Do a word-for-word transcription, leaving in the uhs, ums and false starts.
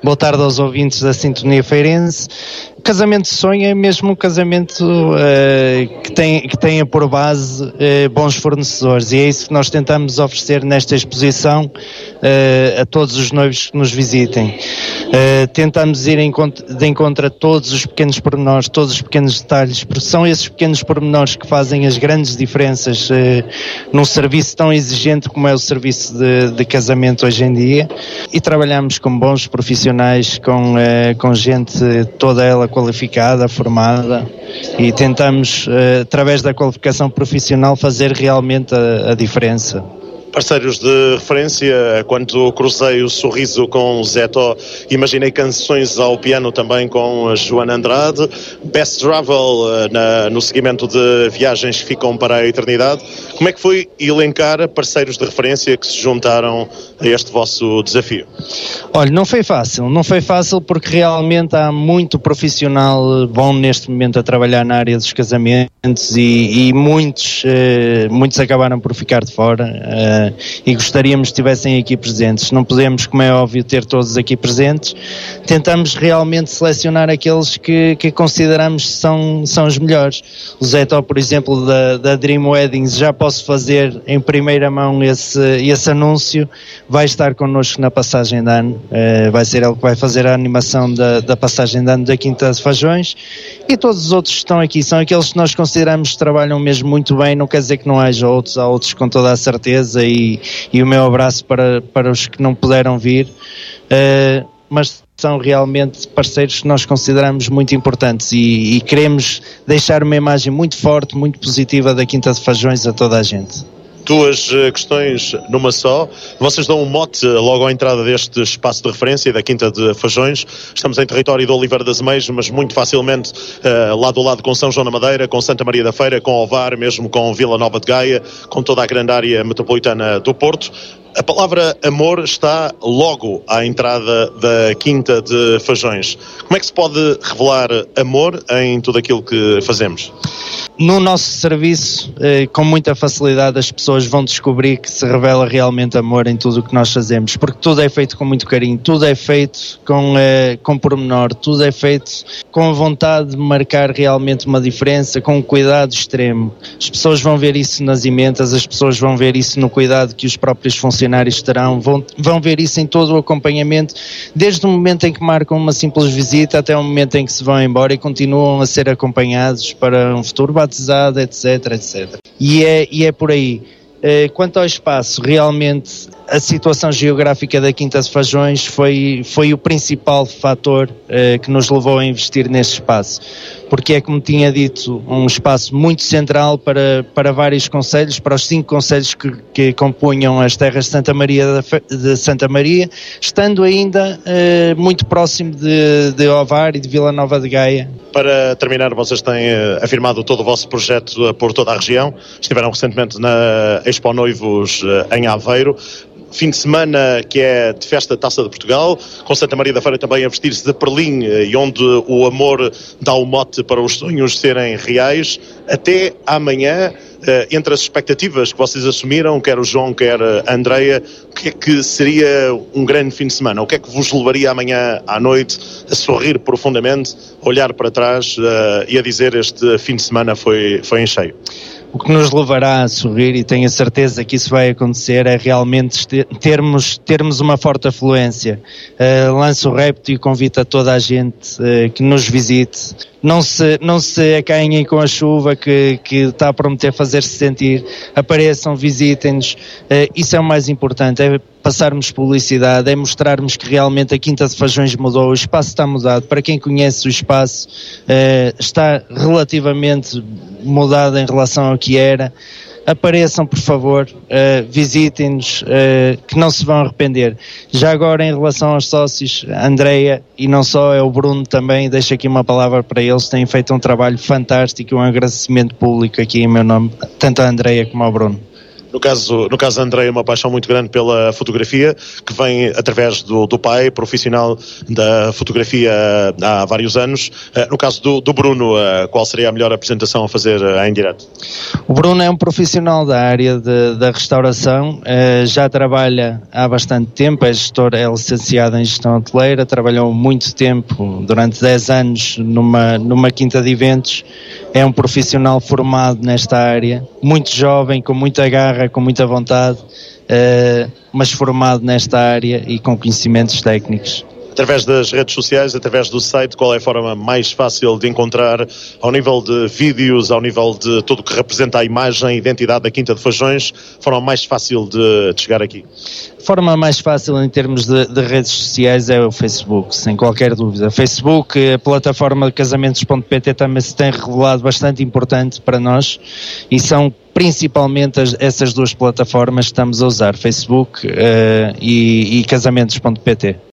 Boa tarde aos ouvintes da Sintonia Feirense. O casamento de sonho é mesmo um casamento uh, que, tem, que tenha por base uh, bons fornecedores, e é isso que nós tentamos oferecer nesta exposição uh, a todos os noivos que nos visitem. Uh, tentamos ir em, de encontro a todos os pequenos pormenores, todos os pequenos detalhes, porque são esses pequenos pormenores que fazem as grandes diferenças uh, num serviço tão exigente como é o serviço de, de casamento hoje em dia, e trabalhamos com bons profissionais, com, uh, com gente toda ela qualificada, formada, e tentamos, uh, através da qualificação profissional, fazer realmente a, a diferença. Parceiros de referência, quando cruzei o sorriso com o Zé Tó, imaginei canções ao piano também com a Joana Andrade, Best Travel na, no seguimento de viagens que ficam para a eternidade. Como é que foi elencar parceiros de referência que se juntaram a este vosso desafio? Olha, não foi fácil, não foi fácil porque realmente há muito profissional bom neste momento a trabalhar na área dos casamentos, e, e muitos, uh, muitos acabaram por ficar de fora. Uh, e gostaríamos que estivessem aqui presentes. Não podemos, como é óbvio, ter todos aqui presentes. Tentamos realmente selecionar aqueles que, que consideramos são, são os melhores. O Zé Tó, por exemplo, da, da Dream Weddings, já posso fazer em primeira mão esse, esse anúncio. Vai estar connosco na passagem de ano. Uh, vai ser ele que vai fazer a animação da, da passagem de ano da Quinta de Fajões. E todos os outros que estão aqui são aqueles que nós consideramos que trabalham mesmo muito bem. Não quer dizer que não haja outros, há outros com toda a certeza, e, e o meu abraço para, para os que não puderam vir, uh, mas são realmente parceiros que nós consideramos muito importantes, e, e queremos deixar uma imagem muito forte, muito positiva da Quinta de Fajões a toda a gente. Duas questões numa só. Vocês dão um mote logo à entrada deste espaço de referência da Quinta de Fajões. Estamos em território do Oliveira das Meias, mas muito facilmente uh, lado a lado com São João da Madeira, com Santa Maria da Feira, com Ovar, mesmo com Vila Nova de Gaia, com toda a grande área metropolitana do Porto. A palavra amor está logo à entrada da Quinta de Fajões. Como é que se pode revelar amor em tudo aquilo que fazemos? No nosso serviço, eh, com muita facilidade, as pessoas vão descobrir que se revela realmente amor em tudo o que nós fazemos, porque tudo é feito com muito carinho, tudo é feito com, eh, com pormenor, tudo é feito com a vontade de marcar realmente uma diferença, com um cuidado extremo. As pessoas vão ver isso nas emendas, as pessoas vão ver isso no cuidado que os próprios funcionários terão, vão, vão ver isso em todo o acompanhamento, desde o momento em que marcam uma simples visita até o momento em que se vão embora e continuam a ser acompanhados para um futuro batizado, etc, etcétera. E é, e é por aí. Quanto ao espaço, realmente a situação geográfica da Quinta de Fajões foi, foi o principal fator uh, que nos levou a investir nesse espaço, porque é, como tinha dito, um espaço muito central para, para vários concelhos, para os cinco concelhos que, que compunham as terras de Santa Maria, de, de Santa Maria, estando ainda uh, muito próximo de, de Ovar e de Vila Nova de Gaia. Para terminar, vocês têm uh, afirmado todo o vosso projeto uh, por toda a região. Estiveram recentemente na Expo Noivos uh, em Aveiro. Fim de semana que é de festa da Taça de Portugal, com Santa Maria da Feira também a vestir-se de perlim, e onde o amor dá o mote para os sonhos serem reais. Até amanhã, entre as expectativas que vocês assumiram, quer o João, quer a Andreia, o que é que seria um grande fim de semana? O que é que vos levaria amanhã à noite a sorrir profundamente, a olhar para trás uh, e a dizer este fim de semana foi, foi em cheio? O que nos levará a sorrir, e tenho a certeza que isso vai acontecer, é realmente termos, termos uma forte afluência. Uh, lanço o repto e convido a toda a gente uh, que nos visite. Não se, não se acanhem com a chuva que, que está a prometer fazer-se sentir. Apareçam, visitem-nos. Uh, isso é o mais importante, é passarmos publicidade, é mostrarmos que realmente a Quinta de Fajões mudou, o espaço está mudado. Para quem conhece o espaço, uh, está relativamente mudado em relação ao que era. Apareçam, por favor, uh, visitem-nos, uh, que não se vão arrepender. Já agora, em relação aos sócios, a Andreia, e não só, é o Bruno também, deixo aqui uma palavra para eles, têm feito um trabalho fantástico, um agradecimento público aqui em meu nome, tanto a Andreia como ao Bruno. No caso, no caso de André, é uma paixão muito grande pela fotografia, que vem através do, do pai, profissional da fotografia há vários anos. No caso do, do Bruno, qual seria a melhor apresentação a fazer em direto? O Bruno é um profissional da área de, da restauração, já trabalha há bastante tempo, é gestor, é licenciado em gestão hoteleira, trabalhou muito tempo, durante dez anos, numa, numa quinta de eventos. É um profissional formado nesta área, muito jovem, com muita garra, com muita vontade, uh, mas formado nesta área e com conhecimentos técnicos. Através das redes sociais, através do site, qual é a forma mais fácil de encontrar, ao nível de vídeos, ao nível de tudo o que representa a imagem, a identidade da Quinta de Fajões, a forma mais fácil de, de chegar aqui? A forma mais fácil em termos de, de redes sociais é o Facebook, sem qualquer dúvida. Facebook, a plataforma de casamentos ponto pt também se tem revelado bastante importante para nós e são principalmente as, essas duas plataformas que estamos a usar, Facebook uh, e, e casamentos ponto pt.